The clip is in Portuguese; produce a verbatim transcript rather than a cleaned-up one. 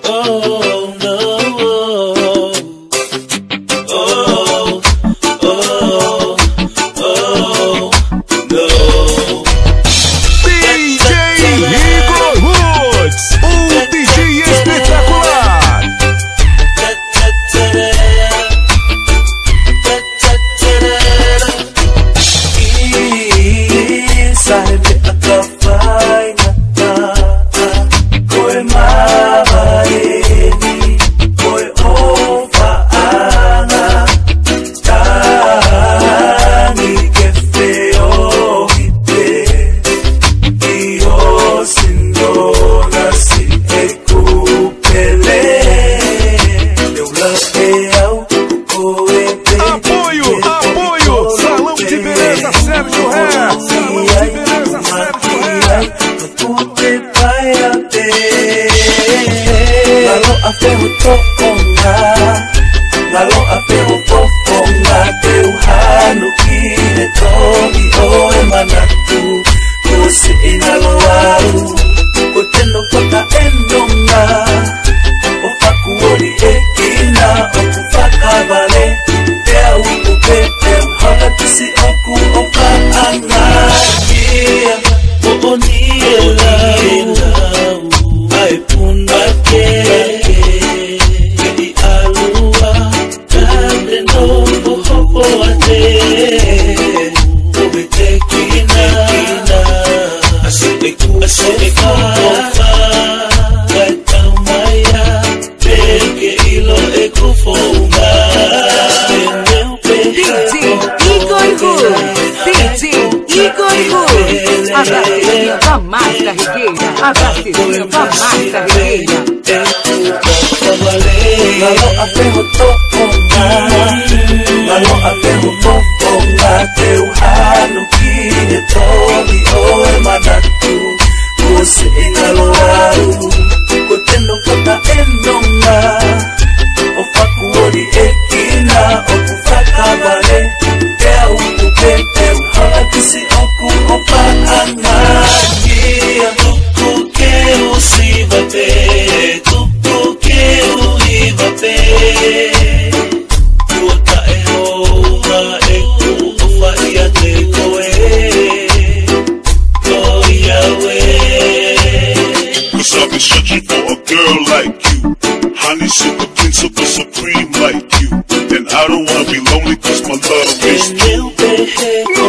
Oh no, oh, oh, oh, no. D J Igor Woods, um D J espetacular. E sabe a cafai na coi mabaeni coi ova ana tani que feo ite io sindona si recupele eu lapeau coete. Apoio, apoio, Salão de Beleza Sérgio Ré, Salão de Beleza Sérgio Ré. Lalo a ferro toconga, lalo a ferro fofonga, teu hano kine togi o emanatu, kusi inaloau, koteno kota enonga, o fakuori ekina, o kufaka vale, tea upupe, teu hola tisi oku oka anga, yeah, o oniela, ai punake, di alua, kande no pohopo ate, obete kina, asite ku asite kofa, kaitau maya, peke ilo ekufonga, D J Igor Woods, D J Igor Woods, abastecinho da Massa Rigueira, abastecinho da Massa Rigueira. Lalo a ferro toconga, lalo a ferro fofonga, teu hano kine togi o emanatu, kusi inaloau, koteno kota enonga, o fakuori ekina, o kufaka vale, tea upupe, teu hala kisi oku opa anga, yeah, tuku ke usivate, tuku ke uivate, tuota e hoa e ku ofa ia te koe, ko Yahweh. Cause I've been searching for a girl like you, honey sugar principal supreme like you, and I don't wanna be lonely cause my love is Meu perrego